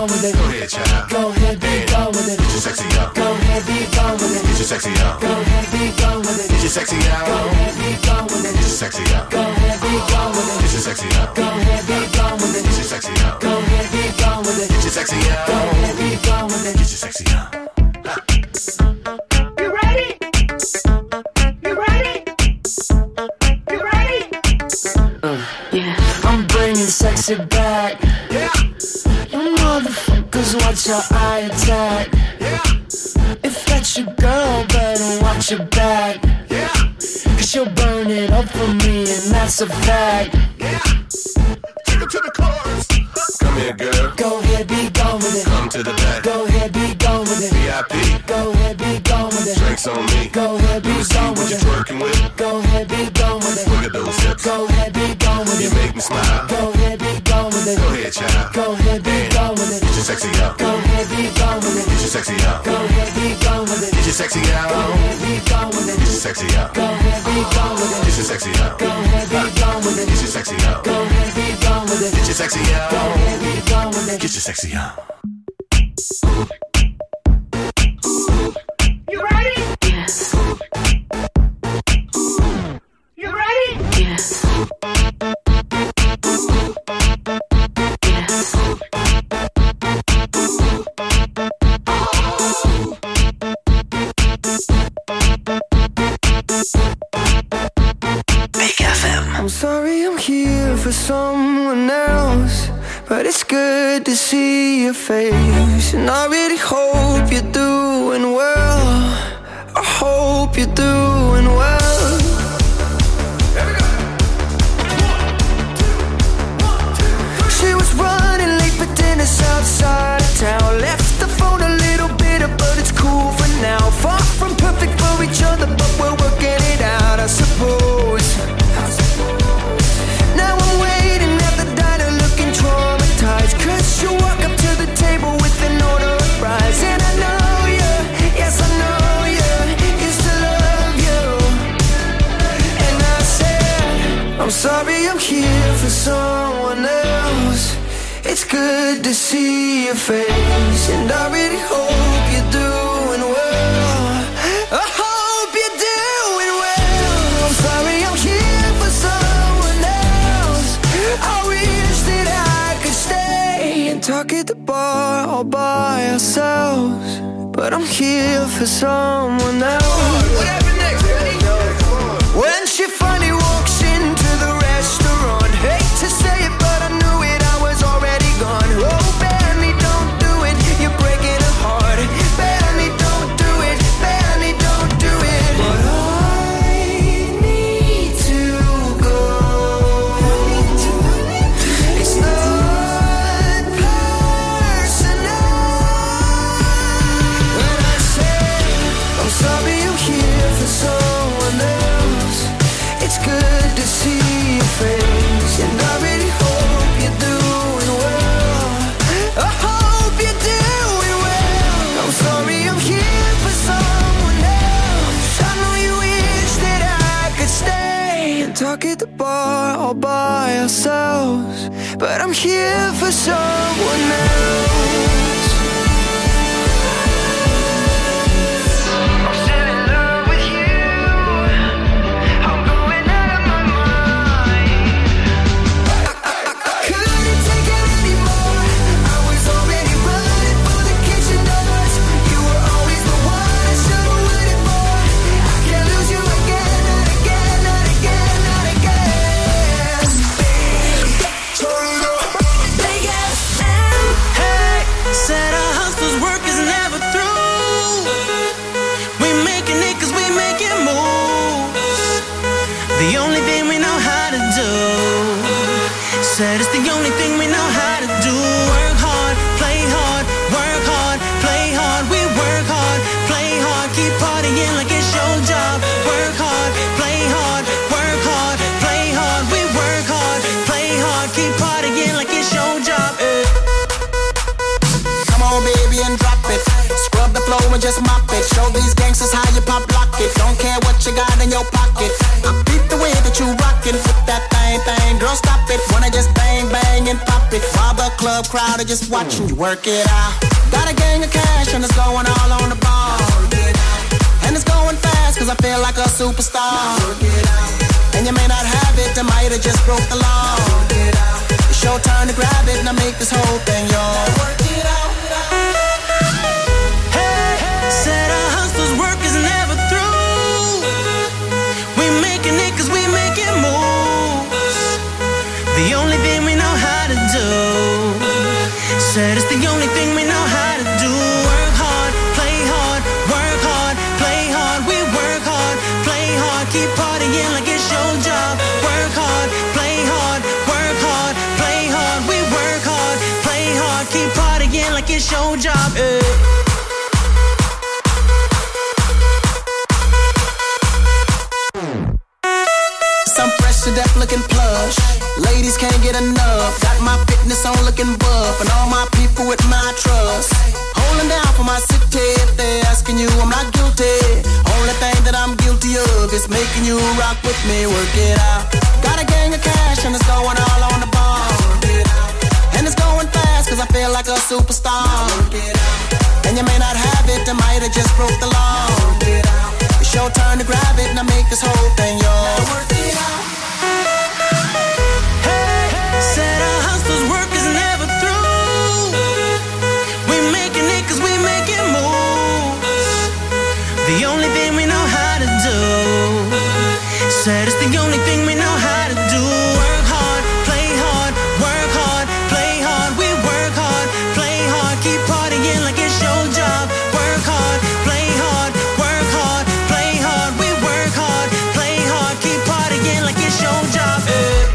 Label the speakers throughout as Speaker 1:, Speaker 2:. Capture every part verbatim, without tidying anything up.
Speaker 1: gone with it. Go ahead, child. Go ahead, be yeah. gone with it. Get your sexy out. Go ahead, be gone with it. Get your sexy out. Go ahead, be gone with it. Get your sexy out. Go ahead, be gone with it. Get your sexy out. Go ahead, be gone with it. Get your sexy out. Go ahead, be gone with it. Get your sexy out. Go ahead, be gone with it. Get your sexy out. Go ahead, be gone with it. Get your sexy out.
Speaker 2: You ready? You ready? You ready?
Speaker 1: Uh, yeah. I'm bringing sexy back.
Speaker 2: Yeah.
Speaker 1: You motherfuckers watch your eye attack.
Speaker 2: Yeah.
Speaker 1: If that's your girl, better watch your back.
Speaker 2: Yeah.
Speaker 1: Cause she'll burn it up for me, and that's a fact.
Speaker 2: Yeah. Take her to the chorus.
Speaker 3: Come here, girl.
Speaker 1: Go ahead, be gone with it.
Speaker 3: Come to the back.
Speaker 1: Go ahead, be gone with it.
Speaker 3: V I P.
Speaker 1: Go ahead, be gone with it.
Speaker 3: Drinks on me.
Speaker 1: Go ahead, be gone
Speaker 3: what
Speaker 1: with
Speaker 3: you
Speaker 1: it.
Speaker 3: twerking with.
Speaker 1: Go ahead, be gone with it.
Speaker 3: Look at those hips.
Speaker 1: Go ahead, be gone with
Speaker 3: You
Speaker 1: it.
Speaker 3: make me smile.
Speaker 1: Go ahead, be gone with it.
Speaker 3: Go ahead, child.
Speaker 1: Go ahead, be gone with it.
Speaker 3: Get your sexy out.
Speaker 1: Go ahead, be gone with it.
Speaker 3: Get your sexy out.
Speaker 1: Go ahead, be gone with it.
Speaker 3: Get your sexy out.
Speaker 1: Go ahead, be gone with it.
Speaker 3: Get your sexy out.
Speaker 1: Go ahead, be gone with it.
Speaker 3: Get your sexy out.
Speaker 1: Go ahead, be gone with it.
Speaker 3: Get your sexy out.
Speaker 1: Go ahead, be gone with it.
Speaker 3: Get your sexy out.
Speaker 1: Go ahead, be gone with it.
Speaker 3: Get your sexy out.
Speaker 2: You ready?
Speaker 1: Yes.
Speaker 2: You ready?
Speaker 1: Yes. Yes.
Speaker 4: Big F M.
Speaker 5: I'm sorry I'm here for someone else, but it's good to see your face. And I really hope you're doing well. I hope you're doing well. She was running late for dinner outside of town. Left the phone a little bitter, but it's cool for now. Far from perfect for each other, but we're working it out, I suppose. Now I'm waiting at the diner looking traumatized, cause you walk up to the table with an order of fries. And I know you, yes I know you, used to love you. And I said, I'm sorry I'm here for someone else. It's good to see your face, and I really hope you're doing well. I hope you're doing well. I'm sorry I'm here for someone else. I wish that I could stay and talk at the bar all by ourselves, but I'm here for someone else. What happened next? When she finally walks into the restaurant, hate to say it, but I knew it, I was already gone. Oh, Benny, don't do it, you're breaking her heart. Benny, don't do it, Benny, don't do it. But I need to go. It's not personal. When I say I'm sorry I'm here for someone else, it's good to see your face, and I really hope you're doing well. I hope you're doing well. I'm sorry I'm here for someone else. I know you wish that I could stay and talk at the bar all by ourselves, but I'm here for someone else. I'm still in love with you. I'm going out of my mind. I couldn't take it anymore. I was already running for the kitchen doors. You were always the one I should've waited for. I can't lose you again, not again, not again, not again. Turn it up.
Speaker 4: Big F M.
Speaker 6: Hey, said our hustle's work is never through. We making it cause we making moves. The only thing we know how to do. Said it's the only thing we know how to do. Work hard, play hard, work hard, play hard. We work hard, play hard, keep partying like it's your job. Work hard, play hard, work hard, play hard. We work hard, play hard, keep partying like it's your job. Eh.
Speaker 7: Come on, baby, and drop it. Scrub the floor and just mop it. Show these gangsters how you pop lock it. Don't care what you got in your pocket. I beat the way that you rockin' with that thing, thing. Girl, stop it. Wanna just bang, bang and pop it. While the club crowd are just watching you work it out. Got a gang of cash and it's going all on the ball. And it's going fast cause I feel like a superstar. And you may not have it, I might have just broke the law. It's your turn to grab it and I make this whole thing yours. Work it out.
Speaker 6: Hey, said our hustle's work is never through. We making it cause we making moves. The only thing we know how to do. Said it's the only thing we know how to do. Work hard, play hard, work hard, play hard. We work hard, play hard, keep partying like it's your job. Work hard, play hard, work hard, play hard. We work hard, play hard, keep partying like it's your job. Hey.
Speaker 7: Some fresh to death looking plush. Ladies can't get enough. Got my fitness on looking buff. And all my people with my trust. Holding down for my city. If they asking you, I'm not guilty. Only thing that I'm guilty of is making you rock with me. Work it out. Got a gang of cash and it's going all on the ball. And it's going fast cause I feel like a superstar. And you may not have it, I might have just broke the law. It's your turn to grab it and I make this whole thing yours. Work it out.
Speaker 6: Hey, said our hustle's work is never through. We making it cause we making moves. The only thing we know how to do. Said it's the only thing we know how to do. Work hard, play hard, work hard, play hard. We work hard, play hard, keep partying like it's your job. Work hard, play hard, work hard, play hard. We work hard, play hard, keep partying like it's your job. Hey.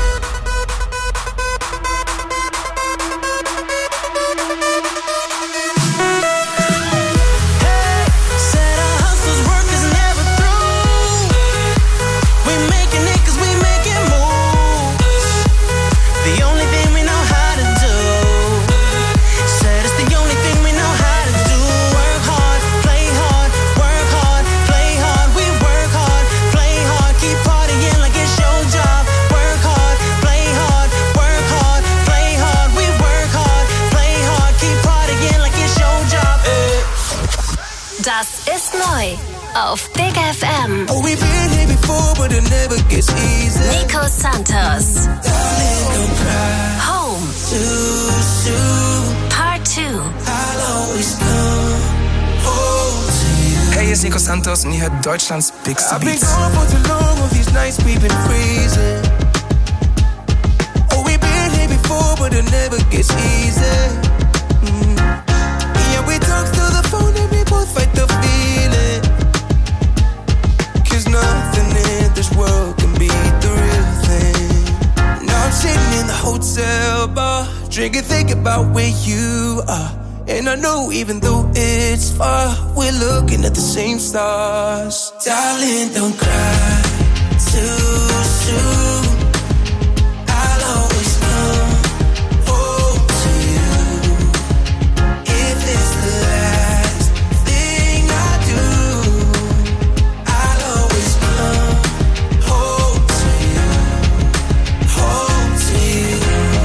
Speaker 6: Hey, said our hustle's work is never through. We making it cause we making moves. The only thing we know how to do. Said it's the only thing we know how to do. Work hard, play hard, work hard, play hard. We work hard, play hard, keep partying like it's your job. Work hard, play hard, work hard, play hard. We work hard, play hard, keep partying like it's your job. Hey.
Speaker 4: Das ist neu auf Big F M.
Speaker 5: Oh, we've been here before, but it never gets easy.
Speaker 4: Nico Santos.
Speaker 5: Darling, don't cry
Speaker 4: Home.
Speaker 5: too soon.
Speaker 4: Part two.
Speaker 5: I'll always come home to you.
Speaker 8: Hey, hier ist Nico Santos und ihr hört Deutschlands Bigste
Speaker 5: I've been
Speaker 8: Beats.
Speaker 5: gone for too long, all these nights we've been freezing. Oh, we've been here before, but it never gets easy. Mm. Yeah, we talk through the phone and we both fight the feeling. Cause nothing in this world can beat the real thing. Now I'm sitting in the hotel bar, drinking, thinking about where you are. And I know even though it's far, we're looking at the same stars. Darling, don't cry too soon. I'll always come home to you. If it's the last thing I do, I'll always come home to you. Home to you.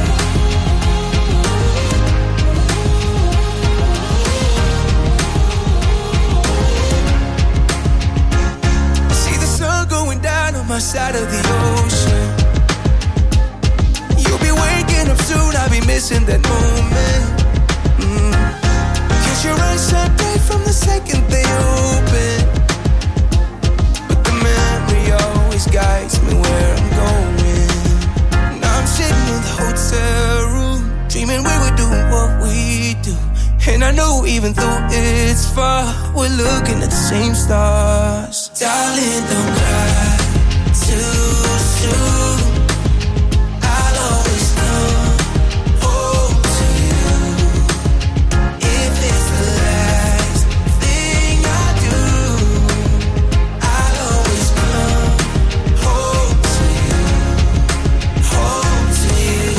Speaker 5: See the sun going down on my side of the ocean. You'll be waking up soon, I'll be missing that moment. Mm. Cause your eyes shine bright from the second they open. But the memory always guides me where I'm going. Now I'm sitting in the hotel room, dreaming we were doing what we do. And I know even though it's far, we're looking at the same stars. Darling, don't cry too soon. I'll always come home to you. If it's the last thing I do, I'll always come home to you. Home to you.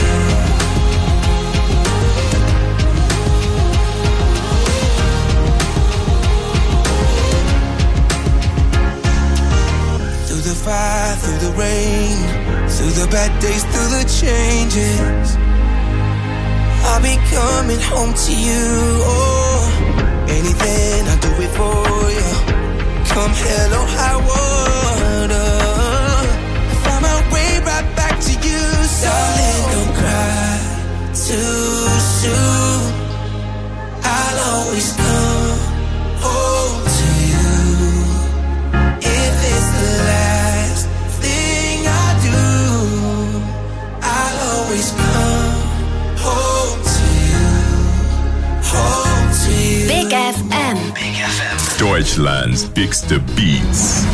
Speaker 5: Through the fire, through the rain, through the bad days, through the changes, I'll be
Speaker 6: coming home to you. Oh, anything I do it for you. Come hell or high water, I find my way right back to you. Darling, don't cry too soon. I'll always come home to you. If it's the last thing I do, I'll always come home to you. Home to you.
Speaker 4: Big F M.
Speaker 3: Big F M.
Speaker 9: Deutschlands bigste Beats.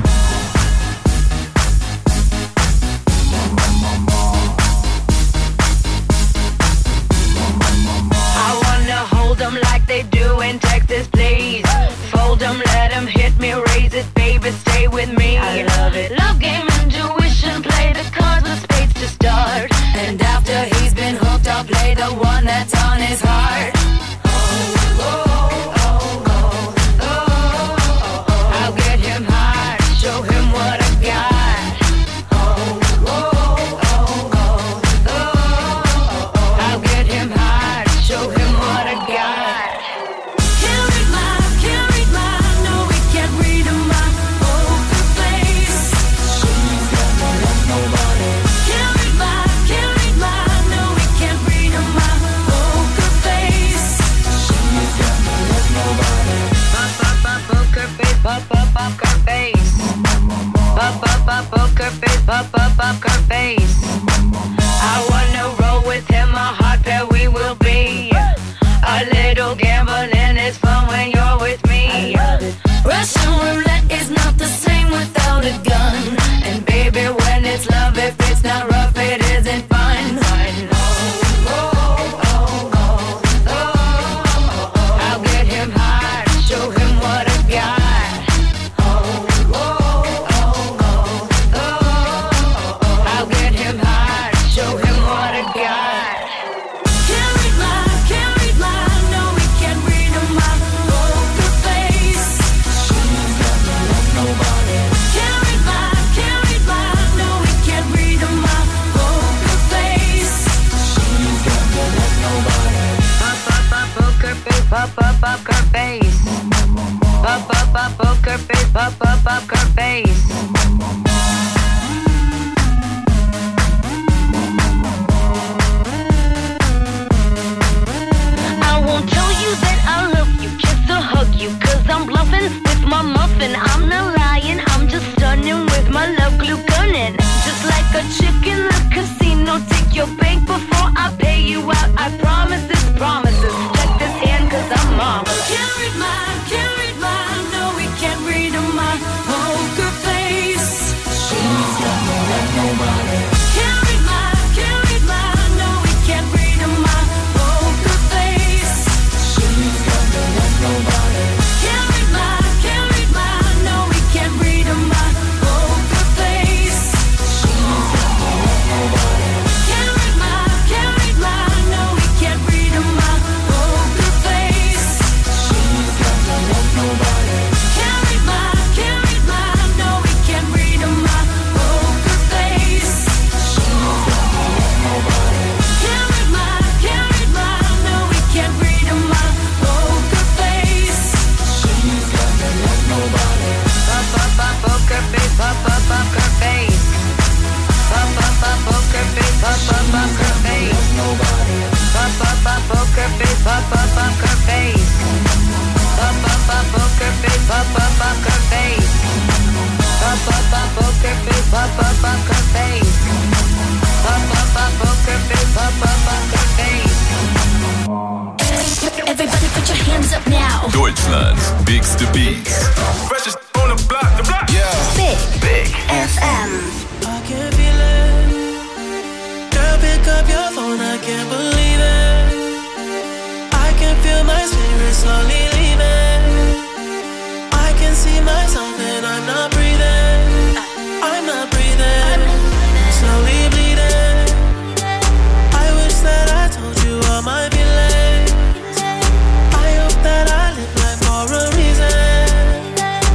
Speaker 10: Like they do in Texas, please. Fold them, let them hit me, raise it, baby, stay with me. I love it. Love game, intuition, play the cards with spades to start. And after he's been hooked, I'll play the one that's on his heart. Oh, oh, oh, oh, oh, oh, oh. I'll get him hard, show him what I got. Oh, oh, oh, oh, oh, oh. I'll get him hard, show him what I got. Pop up up her face. Pop up up poker face. Pop up up her face. I wanna roll with him, a hot pair we will be. A little gambling is fun when you're with me. Russian roulette is not the same without a gun. And baby, when it's love, if it's not rough, it isn't fun. Oh, oh, oh, oh, oh, oh. I'll get him hard, show him what I got. Pop up up her face. Pop up up poker face. Pop up up her face. I won't tell you that I love you, kiss or hug you, cause I'm bluffing with my muffin. I'm not lying, I'm just stunning with my love glue gunning. Just like a chick in the casino, take your bank before I pay you out. I promise this promises. Check this hand cause I'm marvelous. Can't read mine, can't read mine. No, we can't read my poker face. She's got no love, nobody. Can't read mine, can't read mine. No, we can't read my poker face. She's got no love, nobody. Can't read mine, can't read mine. No, we can't read my poker face. She's got no love, nobody. Can't read mine, can't read mine. No, we can't read my poker face. She's got no love, nobody. Can't read mine, can't read mine. No, we can't read my poker face. She's got no love, nobody. Can't read mine, can't read mine. No, we can't read my poker face. She's got no love, nobody. Pop up up poker face, pop up up her face. Pop up up poker face, pop up up her face. Pop up up poker face, pop up up her face. Pop up up poker face, pop up up her face. Pop up up poker face, pop up up her face. Pop up up poker face, pop up up her face.
Speaker 4: Everybody put your hands up now.
Speaker 9: Deutschlands bigste Beats.
Speaker 2: Freshest on the block, the block.
Speaker 9: Yeah.
Speaker 4: Big
Speaker 9: Big
Speaker 4: F M.
Speaker 6: I can feel it. Girl, pick up your phone, I can't believe it. I can feel my spirit slowly leaving. I can see myself and I'm not breathing. I'm not breathing. Slowly bleeding. I wish that I told you all my feelings. I hope that I live life for a reason.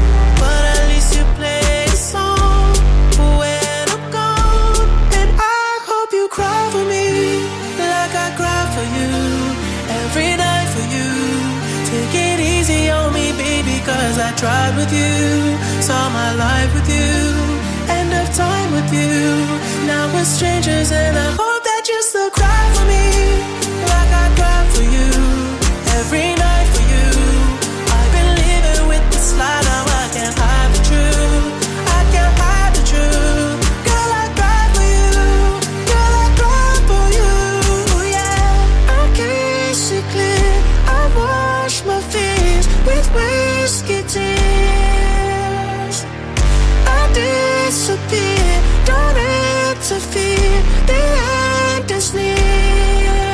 Speaker 6: tried with you, saw my life with you, end of time with you. Now we're strangers and I hope that you still cry for me, like I cry for you, every night for you. I've been living with this lie, now I can't hide the truth, I can't hide the truth. Girl, I cry for you, girl, I cry for you, yeah. I can't see clear, I wash my fears with whiskey tears. I disappear, don't interfere, the end is near.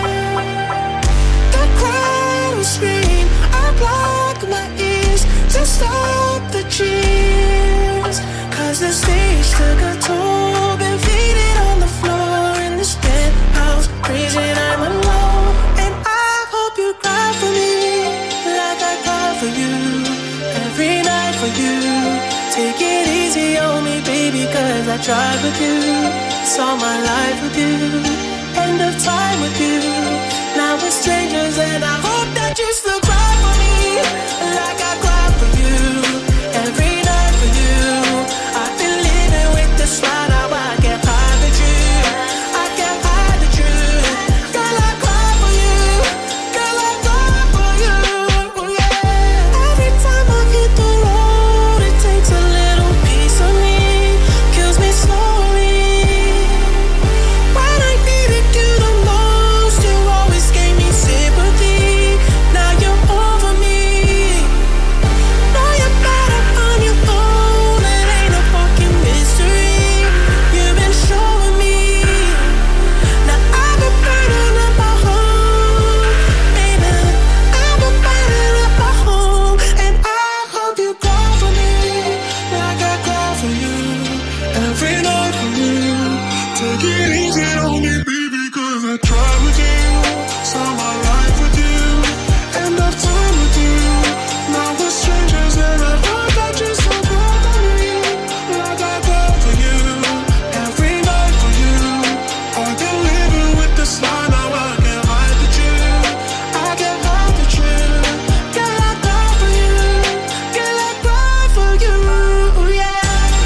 Speaker 6: The crowd will scream, I block my ears to stop the cheers. Cause the stage took a toll, been faded on the floor in this penthouse, crazy and I'm alone. And I hope you cry for me, like I cry for you, every night for you. Take it easy on me, baby, cause I tried with you, saw my life with you, end of time with you. Now we're strangers and I hope that you still cry for me, like I cry for you, every night for you. I've been living with this lie, now I can't hide the truth, I can't hide the truth. Girl, I cry for you, girl, I cry for you, yeah. Every time I hit the road, it takes a little piece of me, kills me slowly. When I needed you the most, you always gave me sympathy. Now you're over me, now you're better on your own. It ain't a fucking mystery, you've been showing me. Now I've been burning up my home, baby, I've been burning up my home. And I hope you cry for me, like I cry for you, every night for you. Take it easy on me, baby, cause I tried with you, saw my life with you, end of time with you. Now we're strangers and I hope that you still cry for me, like I cry for you, every night for you. I've been living with this lie, now I can't hide the truth, I can't hide the truth. Girl, I cry for you, girl, I cry for you, yeah.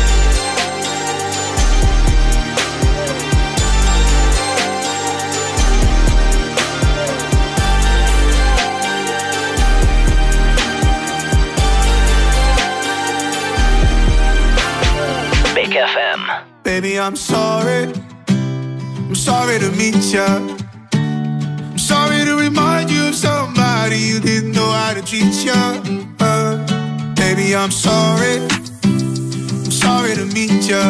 Speaker 11: Big F M.
Speaker 12: Baby, I'm sorry. I'm sorry to meet ya. I'm sorry to remind you of somebody you didn't know how to treat ya. Uh, baby, I'm sorry. I'm sorry to meet ya.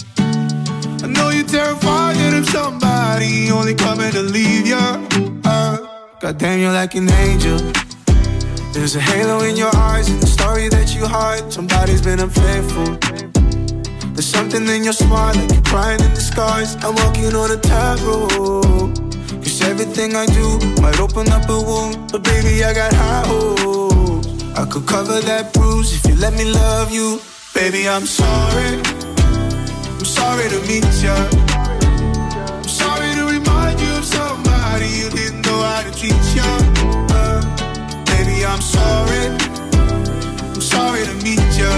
Speaker 12: I know you're terrified of somebody only coming to leave ya. Uh, goddamn, you're like an angel. There's a halo in your eyes and the story that you hide. Somebody's been unfaithful. There's something in your smile, like you're crying in disguise. I'm walking on a tightrope, cause everything I do might open up a wound. But baby, I got high hopes, I could cover that bruise if you let me love you. Baby, I'm sorry. I'm sorry to meet ya. I'm sorry to remind you of somebody you didn't know how to treat ya. uh, Baby, I'm sorry. I'm sorry to meet ya.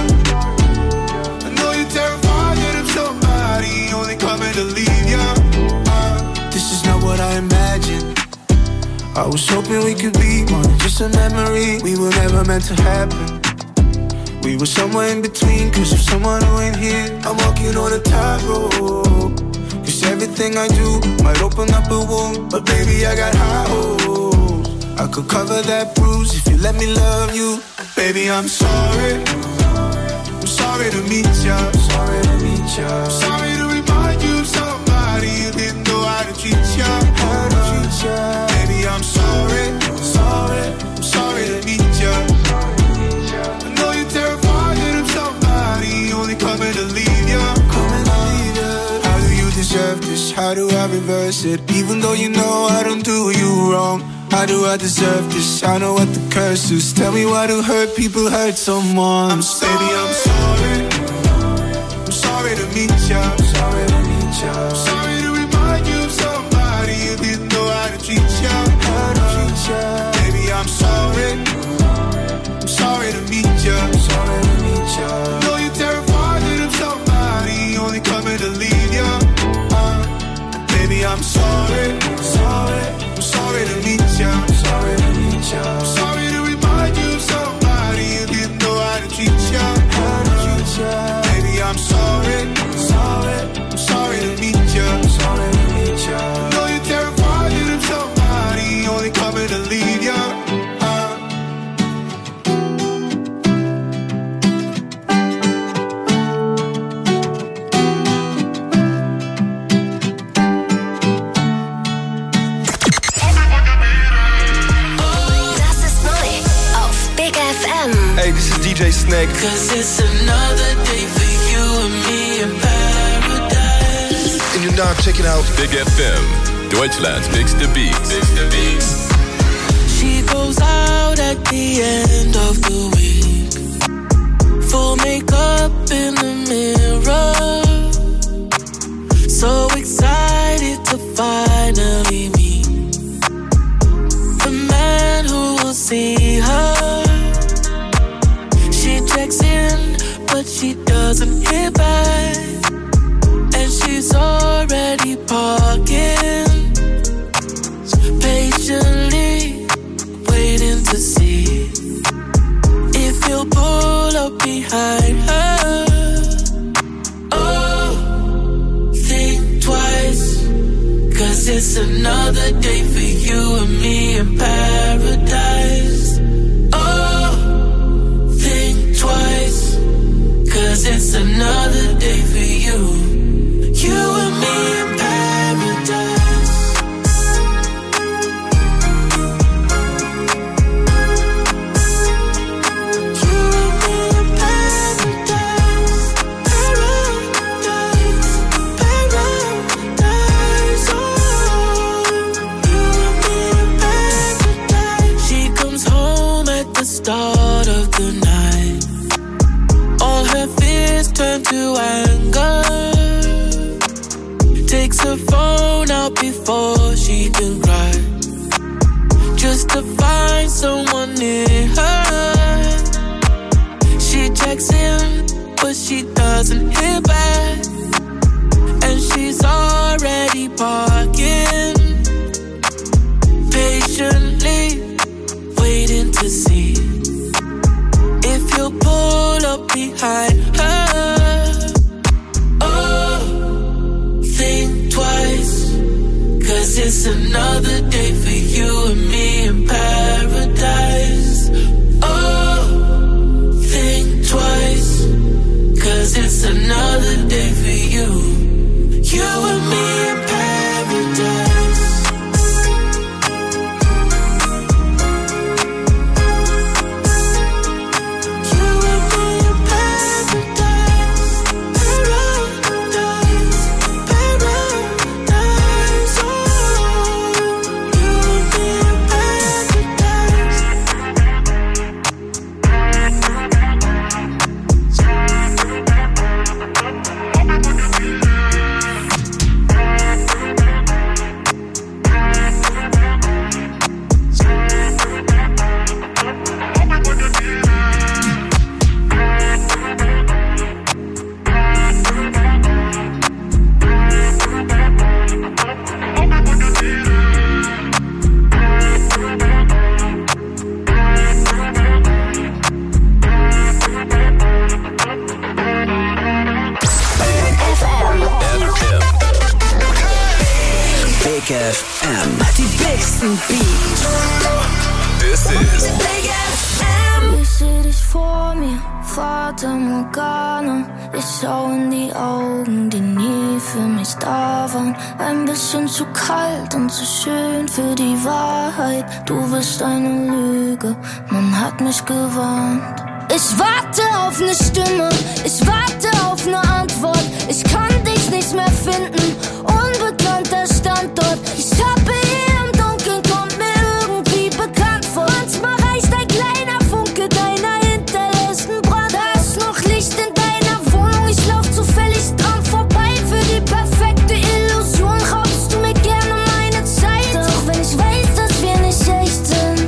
Speaker 12: I know you're terrified of somebody only coming to leave ya. uh, This is not what I imagined. I was hoping we could be more than just a memory. We were never meant to happen. We were somewhere in between, cause of someone who ain't here. I'm walking on a tightrope, cause everything I do might open up a wound. But baby, I got high hopes, I could cover that bruise if you let me love you. Baby, I'm sorry. I'm sorry to meet ya. Sorry to meet ya. Sorry to remind you of somebody you didn't know how to treat ya. How to treat ya. Baby, I'm sorry. Sorry. I'm sorry to meet ya. I know you're terrified of somebody only coming to leave ya. Coming to leave ya. How do you deserve this? How do I reverse it? Even though you know I don't do you wrong. How do I deserve this? I know what the curse is. Tell me why do hurt people hurt someone? I'm sorry. Baby, I'm sorry. I'm sorry to meet ya. Sorry to meet ya. Sorry to remind you of somebody you didn't know how to treat ya. How to treat ya. Baby, I'm sorry. I'm sorry to meet ya. Sorry to gonna leave ya.
Speaker 11: Hey, this is D J Snake.
Speaker 6: Cause it's another day for you and me in paradise.
Speaker 11: And you're now checking out
Speaker 9: Big F M, Deutschland's Bigste Beats. Bigste Beats.
Speaker 6: She goes out at the end of the week, full makeup in the mirror, so excited to finally meet the man who will see her. She checks in, but she doesn't hear back, and she's already parking, patiently waiting to see if he'll pull up behind her. Oh, think twice, cause it's another day for you and me in paradise. Oh, twice, cause it's another day for you, you and me in paradise. You and me in paradise, paradise, paradise. Oh, you and me in paradise. She comes home at the start of the night, all her fears turn to anger, takes her phone out before she can cry, just to find someone near her. She checks in, but she doesn't hear back, and she's already parking, patiently waiting to see if he'll pull up behind her. Oh, think twice, cause it's another day for you and me in paradise. Oh, think twice, cause it's another day for you, you and me in paradise.
Speaker 5: Big F M. Die bigsten Beats.
Speaker 9: This is
Speaker 5: Big F M.
Speaker 13: Ich seh dich vor mir, Fata Morgana. Ich schau in die Augen, die nie für mich da waren. Ein bisschen zu kalt und zu schön für die Wahrheit. Du bist eine Lüge, man hat mich gewarnt. Ich warte auf ne Stimme, ich warte auf ne Antwort. Ich kann dich nicht mehr finden, unbekannter Standort. Ich tappe hier im Dunkeln, kommt mir irgendwie bekannt vor. Manchmal reicht ein kleiner Funke deiner hinterlässten Brand. Da ist noch Licht in deiner Wohnung, ich lauf zufällig dran vorbei. Für die perfekte Illusion raubst du mir gerne meine Zeit. Auch wenn ich weiß, dass wir nicht echt sind,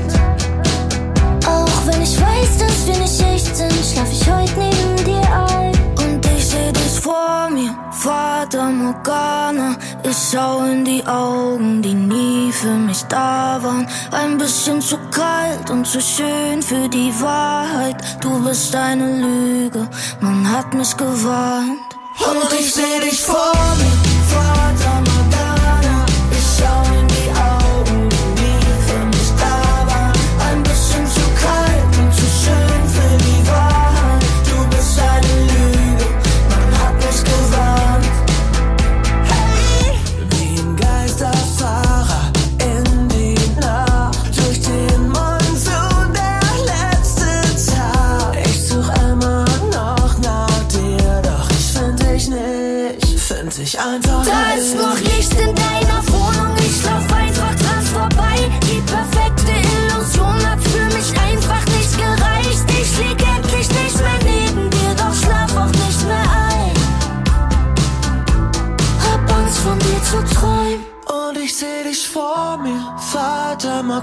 Speaker 13: auch wenn ich weiß, dass wir nicht echt sind, schlaf ich heute neben dir ein. Und ich seh dich vor mir, Fata Morgana. Ich schau in die Augen, die nie für mich da waren. Ein bisschen zu kalt und zu schön für die Wahrheit. Du bist eine Lüge, man hat mich gewarnt. Und ich seh dich vor mir, Fata Morgana. Ich schau in die Augen, die nie für mich da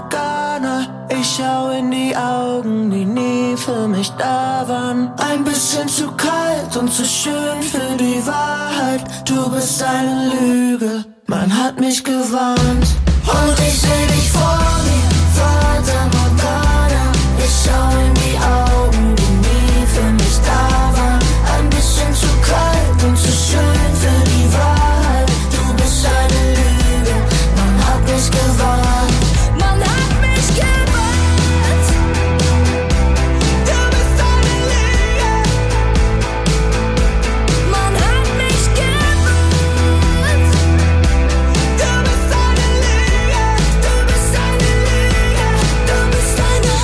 Speaker 5: Morgana. Ich schau in die Augen, die nie für mich da waren. Ein bisschen zu kalt und zu schön für die Wahrheit. Du bist eine Lüge, man hat mich gewarnt. Und ich seh dich vor mir, Fata Morgana. Ich schau in die Augen, die nie für mich da waren. Ein bisschen zu kalt und zu schön für die Wahrheit. Du bist eine Lüge, man hat mich gewarnt. Man hat mich gewarnt. Du bist eine Lüge. Man hat mich gewarnt. Du bist eine Lüge. Du bist eine Lüge. Du bist eine.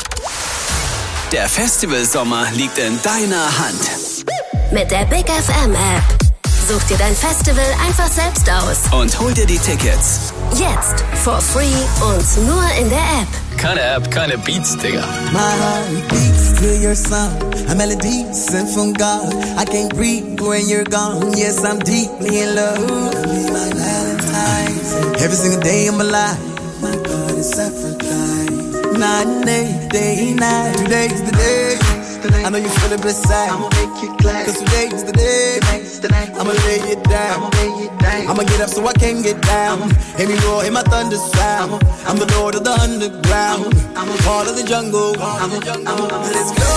Speaker 14: Der Festivalsommer liegt in deiner Hand.
Speaker 4: Mit der Big F M App. Such dir dein Festival einfach selbst aus.
Speaker 14: Und hol dir die Tickets.
Speaker 4: Jetzt for free und nur in der App.
Speaker 9: Keine App, keine Beats, Digga.
Speaker 7: My heart beats to your song. A melody sent from God. I can't breathe when you're gone. Yes, I'm deeply in love. Be my Valentine's. Every single day of my life. My God is Aphrodite. Night and day, day and night. Today's the day. I know you feel it beside. I'ma make you glad. Cause today's the day. I'ma lay it down. I'ma lay it down. I'ma get up so I can get down. Hear me roar, hear my thunder sound. I'm the lord of the underground. I'm a part of the jungle. I'm a jungle. Let's go.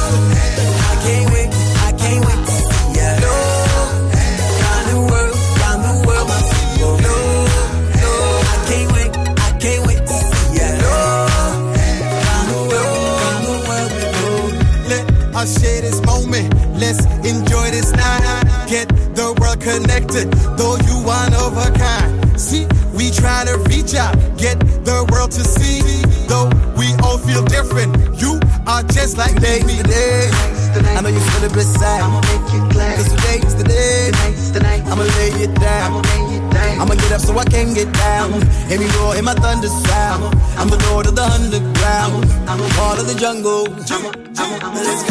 Speaker 7: I can't wait. I can't wait to see ya. No. Round the world, round the world, my people. No, no. I can't wait. I can't wait to see ya. No. Round the world, round the world, we go.
Speaker 15: Let us share this moment. Let's enjoy this night. Get the world connected, though you one of a kind. See, we try to reach out, get the world to see. Though we all feel different, you are just like
Speaker 7: today's
Speaker 15: me.
Speaker 7: The day. I know you feel it beside. I'ma make you glad. Cause today's the day. I'ma lay it down. I'ma lay it down. I'ma get up so I can get down. Hear me roar, hear my thunder sound. I'm the lord of the underground. I'm a part of the jungle. Let's go.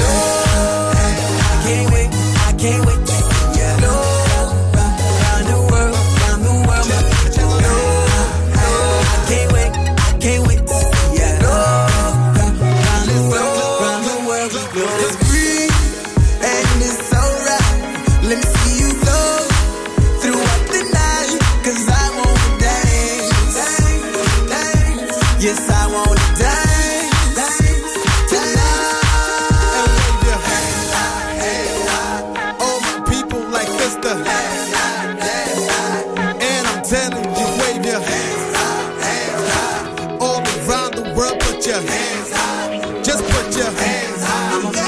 Speaker 7: I can't wait. I can't wait to see ya. No. Round the world, round the world, my people. No. I can't wait. I can't wait to see ya. No. Round the world, round the world, we go. It's free and it's alright. Let me see you flow throughout the night. Cause I wanna dance. Yes, I wanna dance.
Speaker 15: And I'm telling you, wave your hands up, hands up. All around the world, put your hands up. Just put your hands up.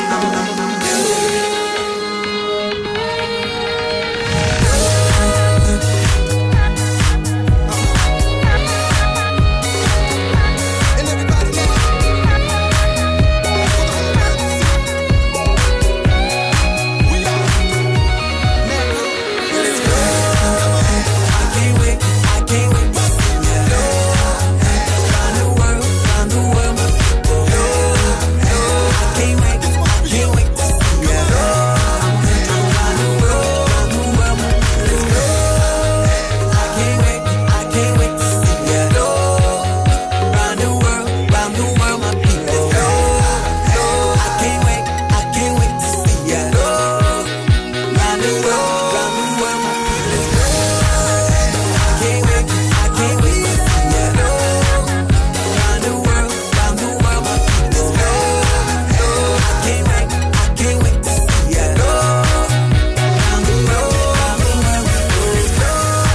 Speaker 15: And everybody now. We are.
Speaker 7: Let's go. I can't wait. I can't wait to see ya. No. Round the world, round the world, my people. No. No. I can't wait. I can't wait to see ya. No. Round the world, round the world, my people. Let's go. I can't wait. I can't wait to see ya. No. Round the world, round the world, my people. No. No. I can't wait. I can't wait to see ya. No. Round the world, round the world, my people. Let's go. I can't wait. I can't wait to see ya. No. Round the world, round the world, my people. Let's go. I can't wait. I can't wait to see ya. No. Round the world, round the world, we go. Let's go.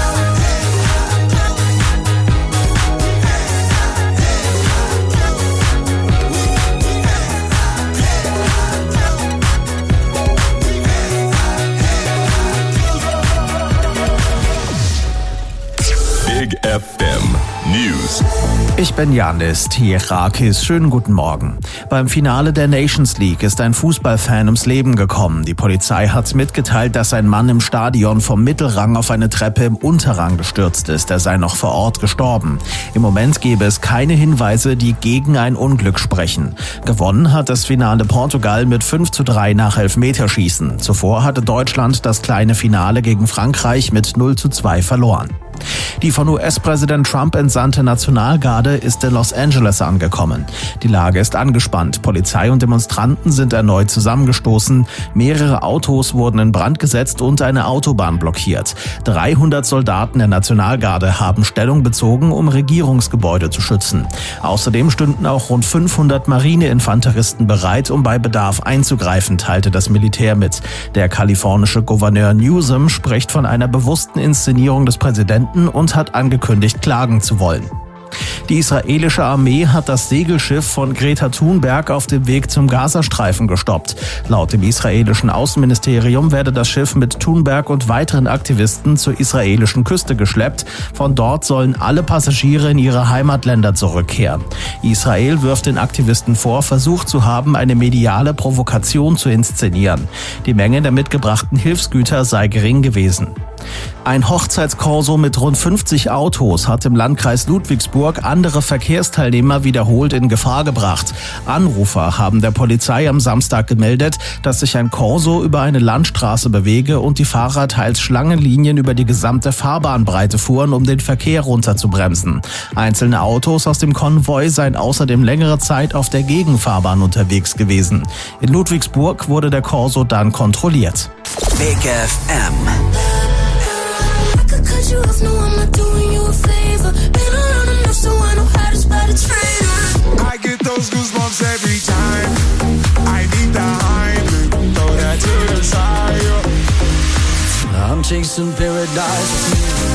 Speaker 9: Big F M News.
Speaker 16: Ich bin Janis Tierakis. Schönen guten Morgen. Beim Finale der Nations League ist ein Fußballfan ums Leben gekommen. Die Polizei hat mitgeteilt, dass ein Mann im Stadion vom Mittelrang auf eine Treppe im Unterrang gestürzt ist. Er sei noch vor Ort gestorben. Im Moment gebe es keine Hinweise, die gegen ein Unglück sprechen. Gewonnen hat das Finale Portugal mit fünf zu drei nach Elfmeterschießen. Zuvor hatte Deutschland das kleine Finale gegen Frankreich mit null zu zwei verloren. Die von U S-Präsident Trump entsandte Nationalgarde ist in Los Angeles angekommen. Die Lage ist angespannt. Polizei und Demonstranten sind erneut zusammengestoßen. Mehrere Autos wurden in Brand gesetzt und eine Autobahn blockiert. dreihundert Soldaten der Nationalgarde haben Stellung bezogen, um Regierungsgebäude zu schützen. Außerdem stünden auch rund fünfhundert Marineinfanteristen bereit, um bei Bedarf einzugreifen, teilte das Militär mit. Der kalifornische Gouverneur Newsom spricht von einer bewussten Inszenierung des Präsidenten und hat angekündigt, klagen zu wollen. Die israelische Armee hat das Segelschiff von Greta Thunberg auf dem Weg zum Gazastreifen gestoppt. Laut dem israelischen Außenministerium werde das Schiff mit Thunberg und weiteren Aktivisten zur israelischen Küste geschleppt. Von dort sollen alle Passagiere in ihre Heimatländer zurückkehren. Israel wirft den Aktivisten vor, versucht zu haben, eine mediale Provokation zu inszenieren. Die Menge der mitgebrachten Hilfsgüter sei gering gewesen. Ein Hochzeitskorso mit rund fünfzig Autos hat im Landkreis Ludwigsburg andere Verkehrsteilnehmer wiederholt in Gefahr gebracht. Anrufer haben der Polizei am Samstag gemeldet, dass sich ein Korso über eine Landstraße bewege und die Fahrer teils Schlangenlinien über die gesamte Fahrbahnbreite fuhren, um den Verkehr runterzubremsen. Einzelne Autos aus dem Konvoi seien außerdem längere Zeit auf der Gegenfahrbahn unterwegs gewesen. In Ludwigsburg wurde der Korso dann kontrolliert.
Speaker 14: Big F M.
Speaker 13: Cut you off, no, I'm not doing you a favor. Been around enough, so I know how to spot a traitor.
Speaker 12: I get those goosebumps every time. I need the Heimlich, throw that to the side.
Speaker 5: I'm chasing paradise.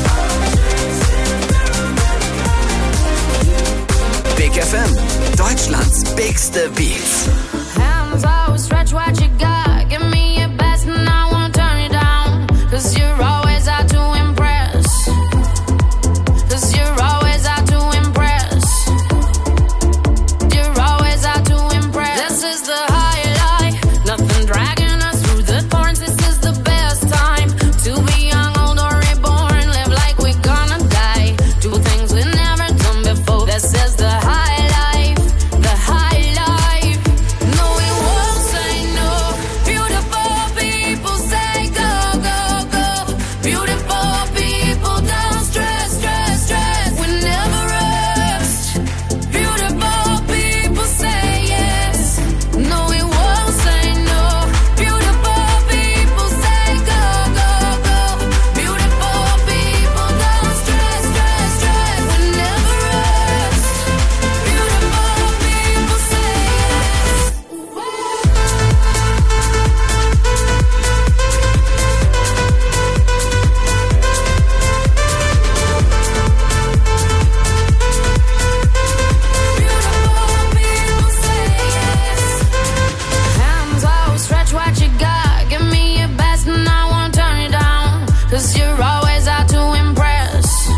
Speaker 14: Big F M, Deutschlands bigste Beats.
Speaker 13: Hands out, stretch what you got. Give me your best and I won't turn you down. Cause you're always out to impress. Cause you're always out to impress. You're always out to impress. This is the highlight. Nothing dragging us through the thorns. This is the best time to be young, old or reborn. Live like we're gonna die. Do things we've never done before. This is the high life. The high life. No, we won't say no. Beautiful people say go, go, go. Beautiful people don't stress, stress, stress. We never rest. Beautiful people say yes. No, we won't say no. Beautiful people say go, go, go. Beautiful people don't stress, stress, stress. We never rest. Beautiful people say yes. Hands out, stretch what you got. Give me your best and I won't turn you down. Cause you're always out to impress.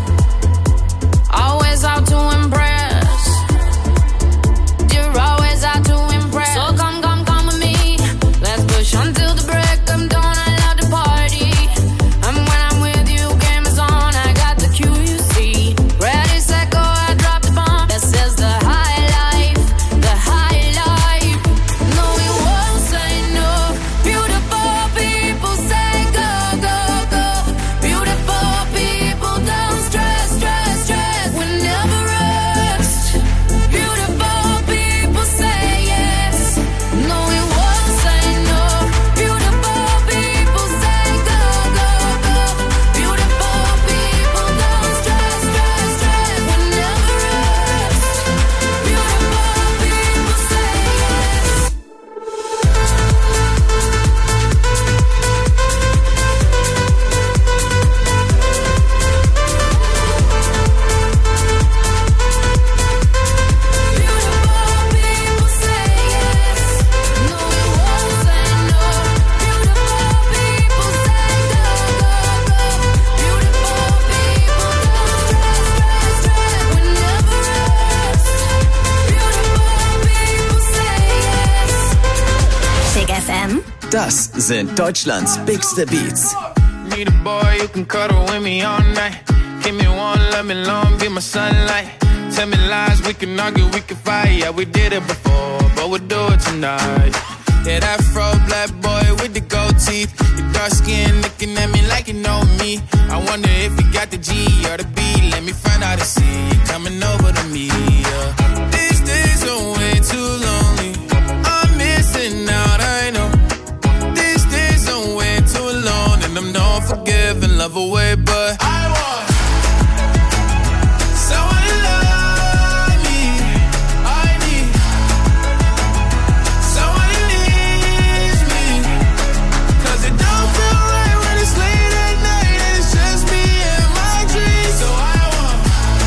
Speaker 13: Always out to impress. You're always out to impress. So come, come, come with me. Let's push until the break of dawn. I love to party. And when I'm with you, game is on. I got the cue, you see. Ready, set, go, I drop the bomb. This is the high life. The high life. No, we won't say no. Beautiful people say go, go, go. Beautiful people don't stress, stress, stress. We never rest. Beautiful people say yes. No, we won't say no. Beautiful people say go, go, go. Beautiful people don't stress, stress, stress. We never rest. Beautiful people say yes.
Speaker 4: Big F M.
Speaker 14: Das sind Deutschlands bigste Beats.
Speaker 2: Need a boy who can cuddle with me all night. Give me one, let me long, be my sunlight. Tell me lies, we can argue, we can fight. Yeah, we did it before, but we'll do it tonight. Yeah, that fro black boy with the gold teeth. Your dark skin looking at me like you know me. I wonder if you got the G or the B. Let me find out and see you coming over to me. Yeah. These days are way too lonely. I'm missing out, I know. These days are way too alone, and I'm not forgiving, love away, but I want someone to love me. I need someone who needs me. Cause it don't feel right when it's late at night and it's just me and my dreams. So I want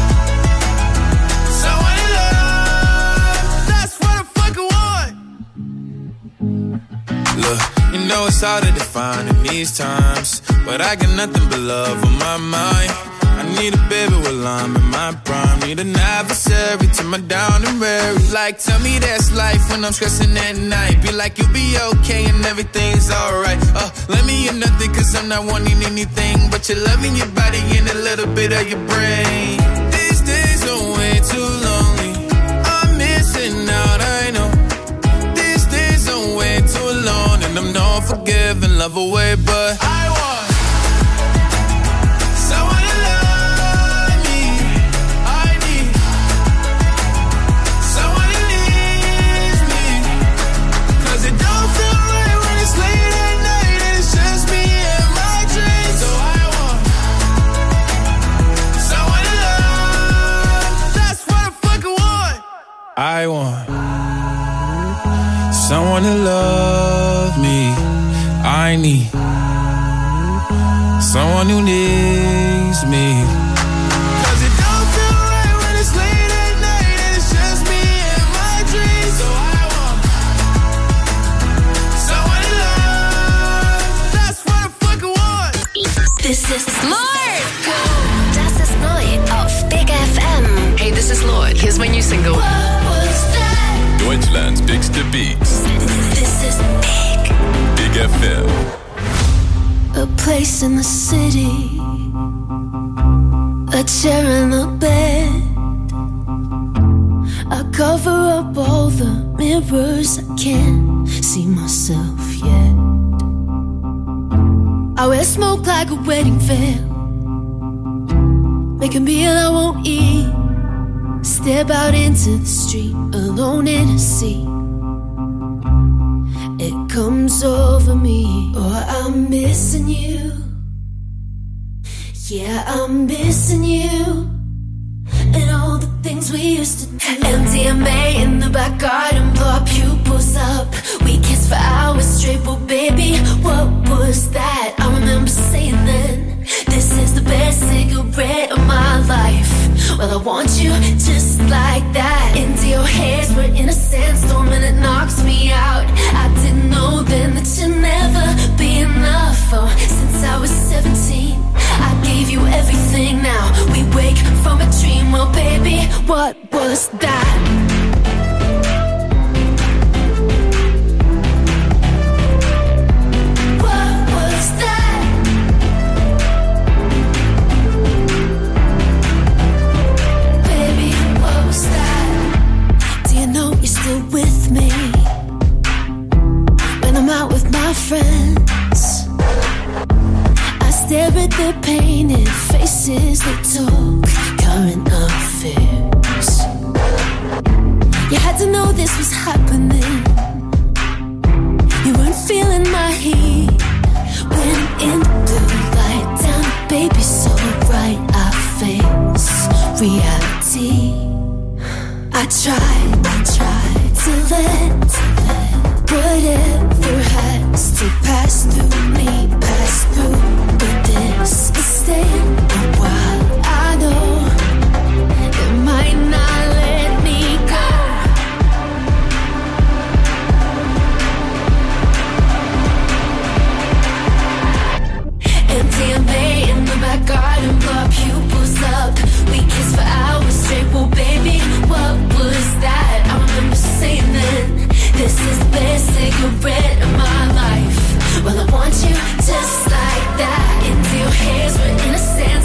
Speaker 2: someone to love. That's what I fucking want. Look, you know it's hard to define in these times, but I got nothing but love on my mind. I need a baby while I'm in my prime. Need an adversary to my down and weary. Like, tell me that's life when I'm stressing at night. Be like, you'll be okay and everything's alright. Uh, let me in nothing cause I'm not wanting anything but your love in your body and a little bit of your brain. These days are way too lonely. I'm missing out, I know. These days are way too alone, and I'm not forgiving, love away, but I want someone to love me. I need someone who needs me. Cause it don't feel right when it's late at night and it's just me and my dreams. So I want someone to love. That's what I fucking want. I want someone to love me. I need someone who needs me. Cause it don't feel right when it's late at night and it's just me and my dreams. So I want someone to love. That's what I fucking want.
Speaker 4: This is Lord. Das ist neu auf Big F M.
Speaker 17: Hey, this is Lord. Here's my new single.
Speaker 4: What was that?
Speaker 9: Deutschlands bigste Beats.
Speaker 4: This is Big.
Speaker 9: Big F M.
Speaker 13: A place in the city, a chair and a bed. I cover up all the mirrors, I can't see myself yet. I wear smoke like a wedding veil, make a meal I won't eat, step out into the street alone in a sea. It comes over me, oh, I'm missing you. Yeah, I'm missing you. And all the things we used to do. M D M A in the back garden, blow our pupils up. We kissed for hours straight, well baby, what was that? I remember saying then, this is the best cigarette of my life. Well, I want you just like that. Into your hairs, we're in a sandstorm and it knocks me out. I didn't know then that you'd never be enough. Oh, since I was seventeen, I gave you everything. Now we wake from a dream. Well, baby, what was that? With me when I'm out with my friends, I stare at their painted faces that talk current affairs. You had to know this was happening. You weren't feeling my heat when in the blue light down, baby, so bright I face reality. I tried, I tried to let, to let whatever has to pass through me, pass through. But this is staying a while. I know it might not let me go. M D M A in the back garden, blow our pupils up. We kissed for hours straight, well baby, what was that? I remember saying then, this is the best cigarette of my life. Well, I want you just like that. Into your hairs, we're in a sand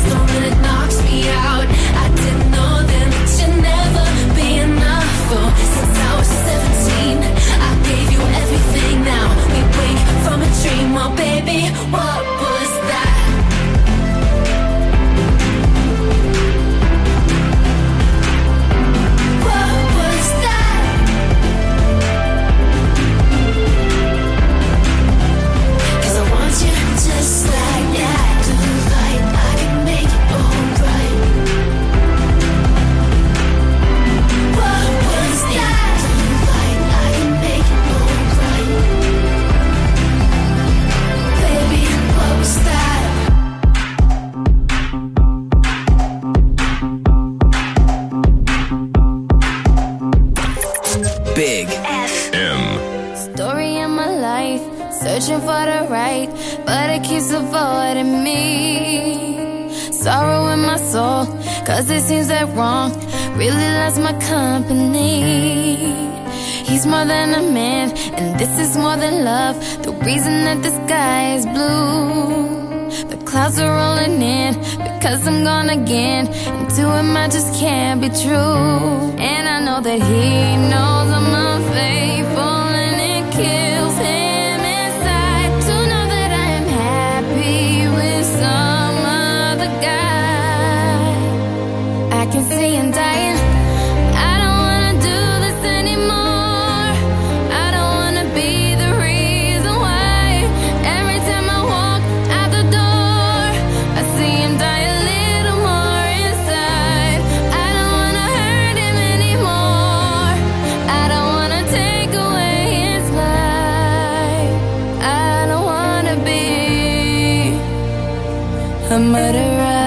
Speaker 14: Big
Speaker 4: F
Speaker 9: M.
Speaker 13: Story of my life, searching for the right, but it keeps avoiding me. Sorrow in my soul, cause it seems that wrong really loves my company. He's more than a man, and this is more than love. The reason that the sky is blue, the clouds are rolling in, because I'm gone again, and to him I just can't be true. And I know that he knows I'm unfaithful, and it kills him inside to know that I am happy with some other guy. I can see him dying. I don't wanna do this anymore. I don't wanna be the reason why. Every time I walk out the door, I see him die a little more inside. I don't wanna hurt him anymore. I don't wanna take away his life. I don't wanna be a murderer.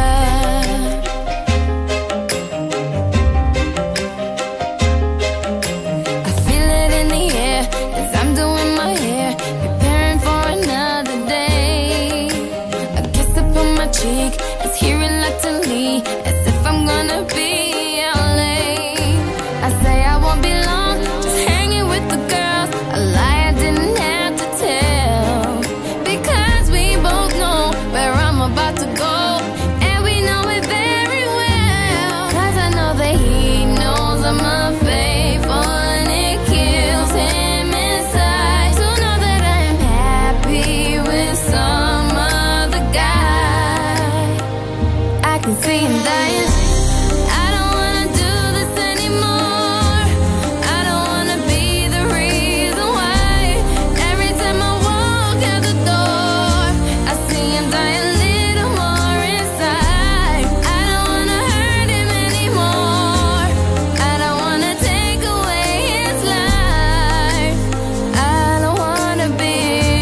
Speaker 13: I feel it in the air as I'm doing my hair, preparing for another day. A kiss upon my cheek is he reluctantly, as if I'm gonna be out late. I say I won't be long, just hanging with the girls, a lie I didn't have to tell, because we both know where I'm about to go, and we know it very well. Cause I know that he knows I'm unfaithful, and it kills him inside to know that I'm happy with some other guy. I can see him dying. I don't wanna do this anymore. I don't wanna be the reason why. Every time I walk out the door, I see him die a little more inside. I don't wanna hurt him anymore. I don't wanna take away his life. I don't wanna be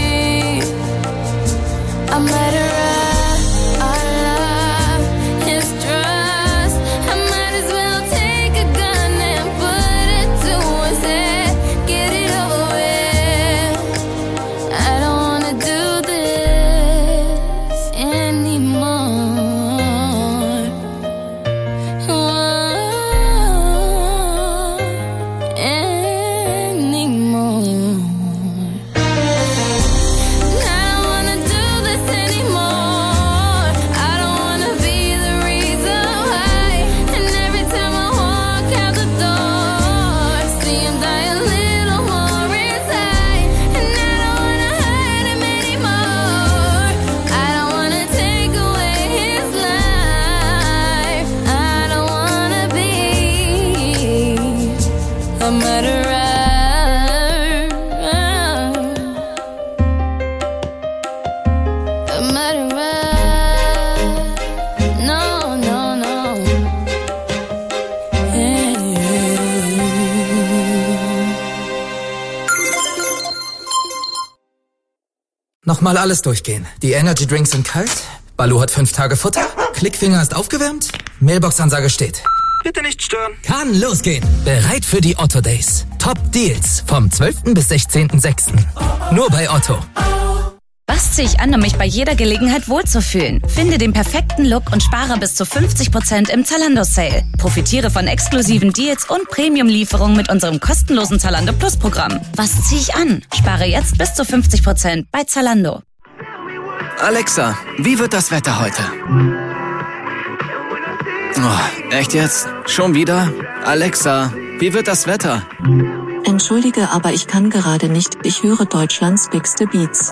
Speaker 13: a murderer. Our love is trust. I might as well take a gun and put it to his head. Get it over with. I don't wanna do this anymore. Anymore. I don't wanna do this anymore. I don't wanna be the reason why. And every time I walk out the door, see him die a little more inside. And I don't wanna hurt him anymore. I don't wanna take away his life. I don't wanna be a murderer. A murderer. No, no, no.
Speaker 8: Nochmal alles durchgehen. Die Energy Drinks sind kalt. Balu hat fünf Tage Futter. Klickfinger ist aufgewärmt. Mailbox-Ansage steht. Bitte nicht stören. Kann losgehen. Bereit für die Otto Days. Top Deals vom zwölften bis sechzehnten sechsten Nur bei Otto.
Speaker 18: Was ziehe ich an, um mich bei jeder Gelegenheit wohlzufühlen? Finde den perfekten Look und spare bis zu fünfzig Prozent im Zalando-Sale. Profitiere von exklusiven Deals und Premium-Lieferungen mit unserem kostenlosen Zalando Plus-Programm. Was ziehe ich an? Spare jetzt bis zu fünfzig Prozent bei Zalando.
Speaker 14: Alexa, wie wird das Wetter heute? Oh, echt jetzt? Schon wieder? Alexa, wie wird das Wetter?
Speaker 19: Entschuldige, aber ich kann gerade nicht. Ich höre Deutschlands bigste Beats.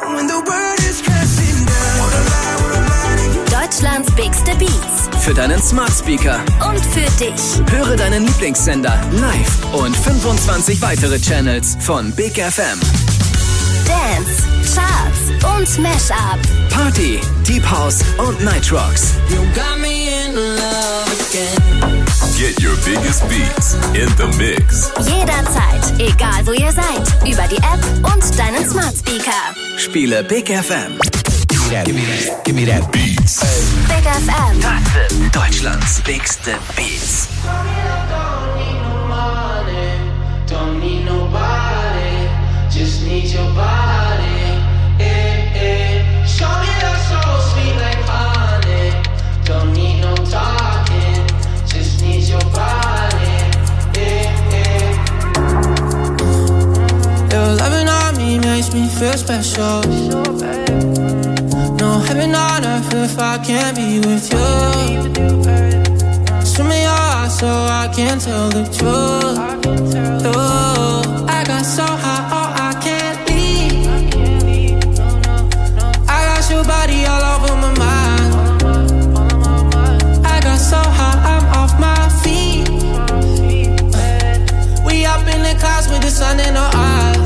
Speaker 4: Deutschlands bigste Beats.
Speaker 14: Für deinen Smart Speaker.
Speaker 4: Und für dich.
Speaker 14: Höre deinen Lieblingssender live und fünfundzwanzig weitere Channels von Big F M.
Speaker 4: Dance, Charts und Mashup.
Speaker 14: Party, Deep House und Night Rocks.
Speaker 5: You got me in love again.
Speaker 9: Get your biggest beats in the mix.
Speaker 4: Jederzeit, egal wo ihr seid. Über die App und deinen Smart Speaker.
Speaker 14: Spiele Big F M.
Speaker 3: Give me that, give me that, give me that beats.
Speaker 4: Big F M.
Speaker 14: Deutschlands bigste Beats.
Speaker 5: Don't need
Speaker 6: makes me feel special. No heaven on earth if I can't be with you. Swim in your eyes so I can tell the truth. Oh, I got so high, oh I can't leave. I got your body all over my mind. I got so high, I'm off my feet. We up in the clouds with the sun in our eyes.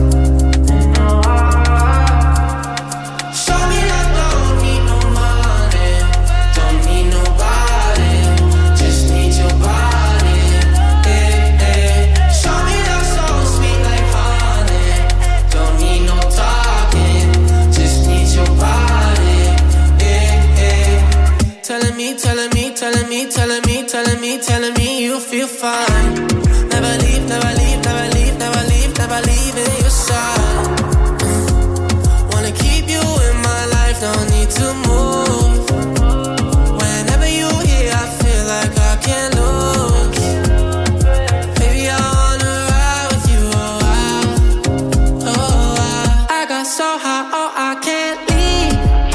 Speaker 6: Show me that don't need no money, don't need nobody, just need your body. Eh, eh. Show me that so sweet like honey, don't need no talking, just need your body. Eh, eh. Telling me, telling me, telling me, telling me, telling me, telling me you feel fine. Never leave, never leave, never leave, never leave, never leave in your side. Wanna keep you in my life, don't need to move. Whenever you here, I feel like I can't lose. Baby, I wanna ride with you, oh I, oh I. I got so high, oh I can't leave.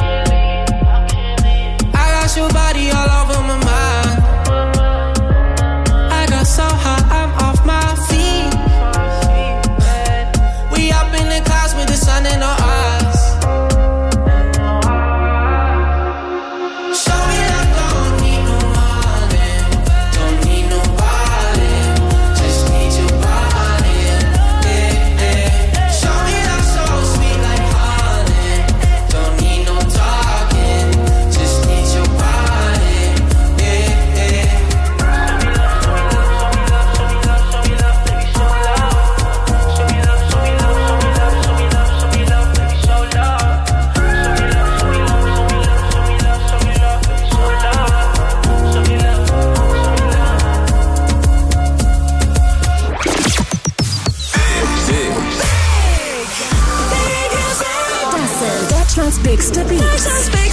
Speaker 6: I got your body all over my mind. I got so high, I'm off my feet. We up in the clouds with the sun in our eyes. Show me that don't need no money, don't need nobody, just need your body. Eh, eh. Show me that so sweet like honey, don't need no talking, just need your body. Eh, eh.
Speaker 4: Das sind Deutschlands bigste Beats.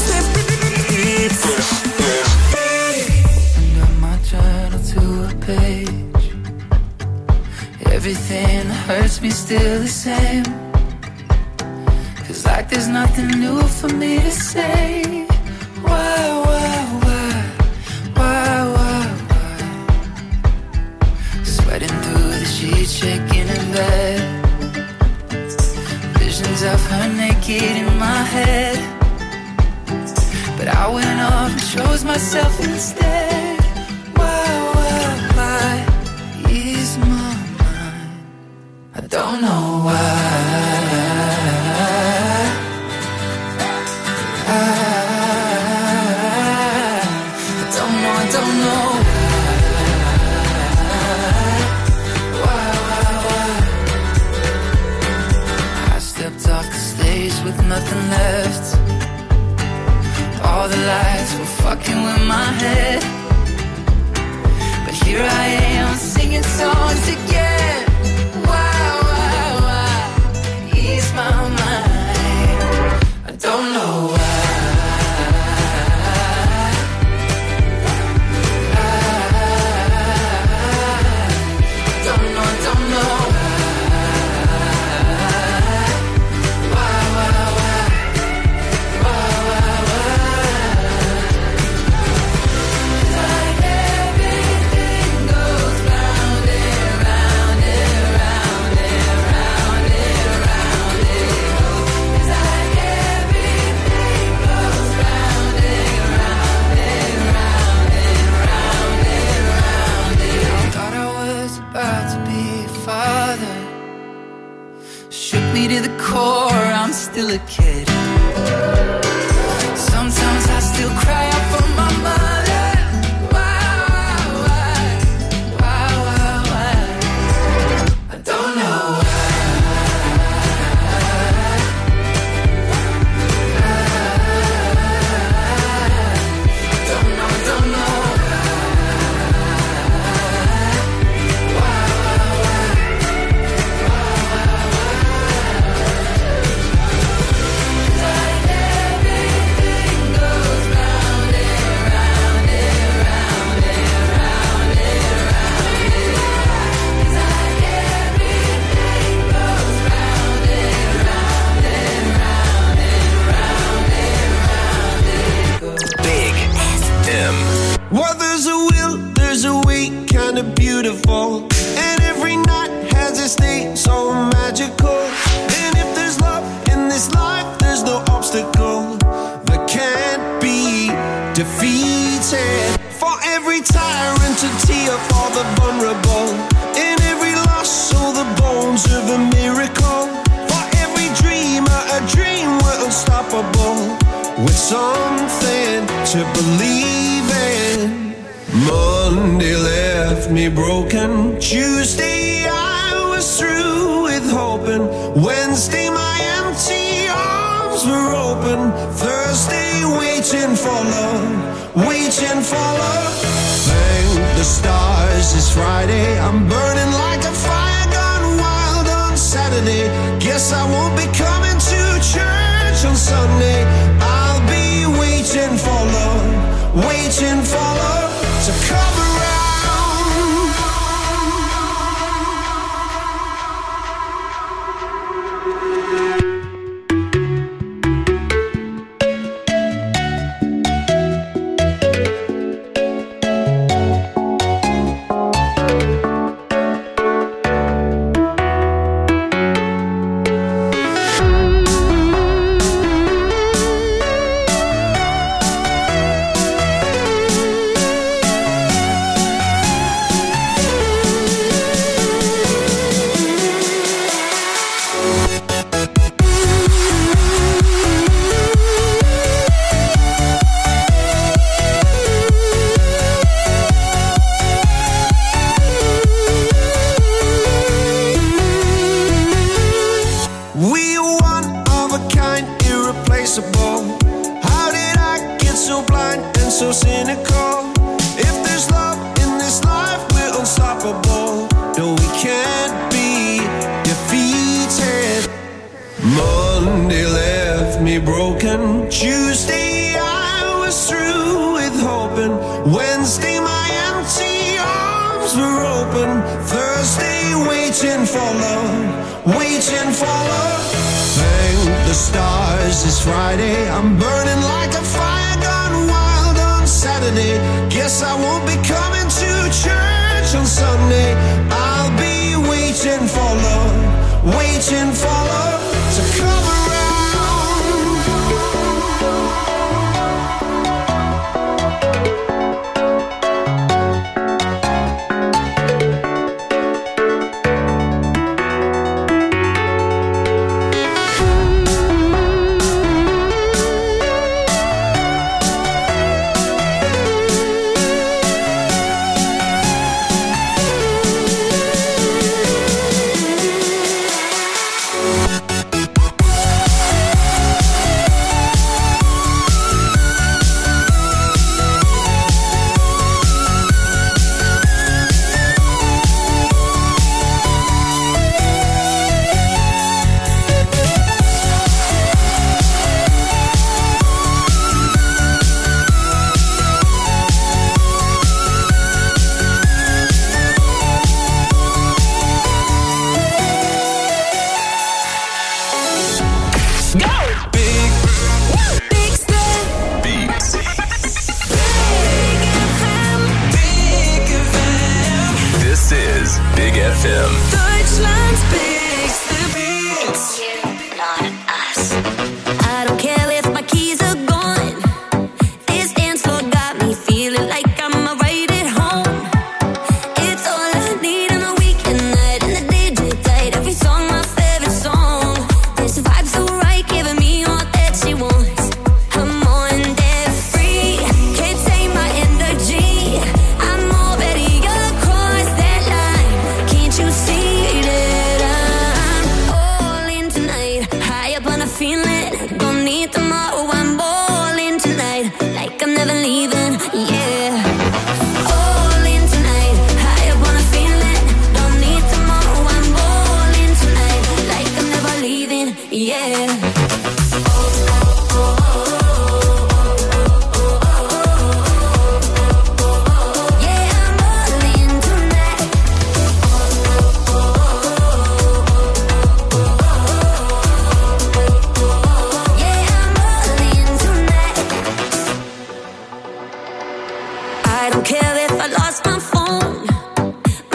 Speaker 5: Got my journal to a page. Everything that hurts me still the same. Feels like there's nothing new for me to say. Why, why, why, why, why, why? Sweating through the sheets, shaking in bed. Visions of her naked in my head. But I went off and chose myself instead. Why, why, why is my mind? I don't know why. I, I don't know, I don't know why, why, why. I stepped off the stage with nothing left. All the lights were fucking with my head. But here I am singing songs again. Why, why, why ease my mind? I don't know why. I don't know, I don't know why, why, why, why, why, why. Like everything goes round and round and round and round and round and oh. It's like everything goes round and round and round and round and round and thought I was about to be a father. Shook me to the core, I'm still a kid. Sometimes I still cry out for my mother. Why, why, why, why, why? I don't know why. I don't know, don't know why, why, why, why, why, why. Like everything goes round with something to believe in. Monday left me broken. Tuesday I was through with hoping. Wednesday my empty arms were open. Thursday waiting for love, waiting for love. Thank the stars it's Friday. I'm burning like a fire gone wild on Saturday. Guess I won't be coming to church on Sunday. I'll be waiting for love, waiting for love to come around.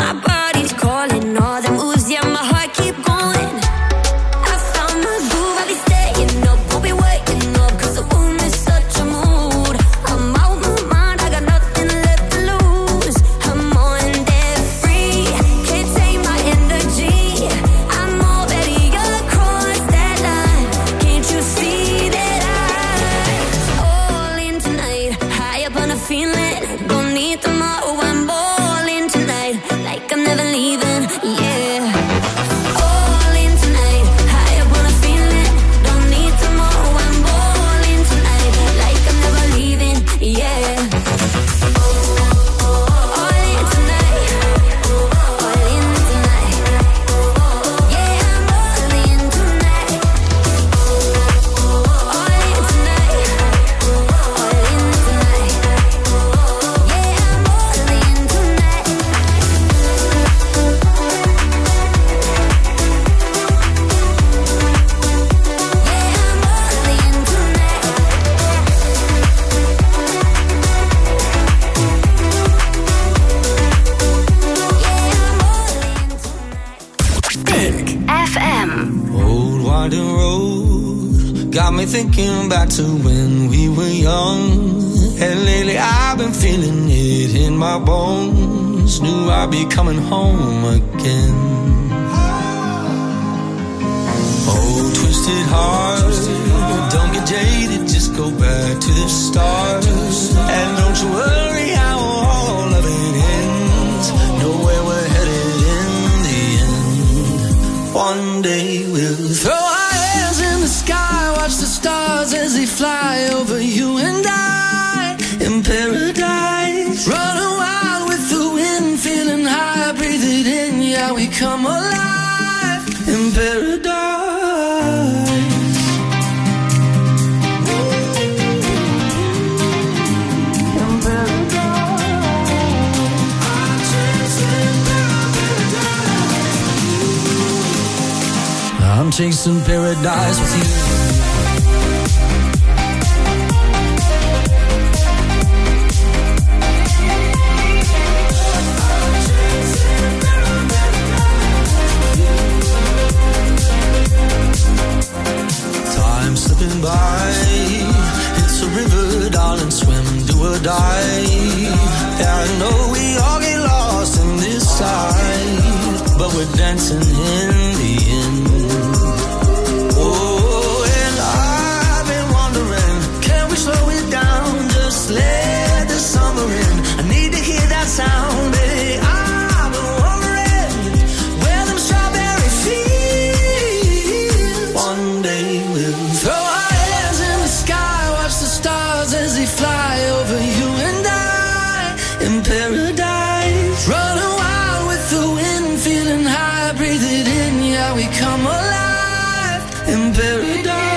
Speaker 13: Calling all the moves, yeah, my heart keep going. I found my groove, I'll be
Speaker 20: winding road got me thinking back to when we were young. And lately I've been feeling it in my bones. Knew I'd be coming home again. Oh, twisted heart, don't get jaded, just go back to the start. And don't you worry how all of it ends. Know where we're headed in the end. One day we'll throw our hands in the sky, watch the stars as they fly over you and I. In paradise, running wild with the wind, feeling high, breathe it in, yeah, we come alive. In paradise. I'm chasing paradise with you. Time slipping by, it's a river, darling, swim, do or die. Yeah, I know we all get lost in this side, but we're dancing in the end. Let the summer in. I need to hear that sound, baby. I've been wondering where them strawberry fields. One day we'll throw our hands in the sky, watch the stars as they fly over you and I. In paradise, running wild with the wind, feeling high, breathe it in, yeah, we come alive. In paradise.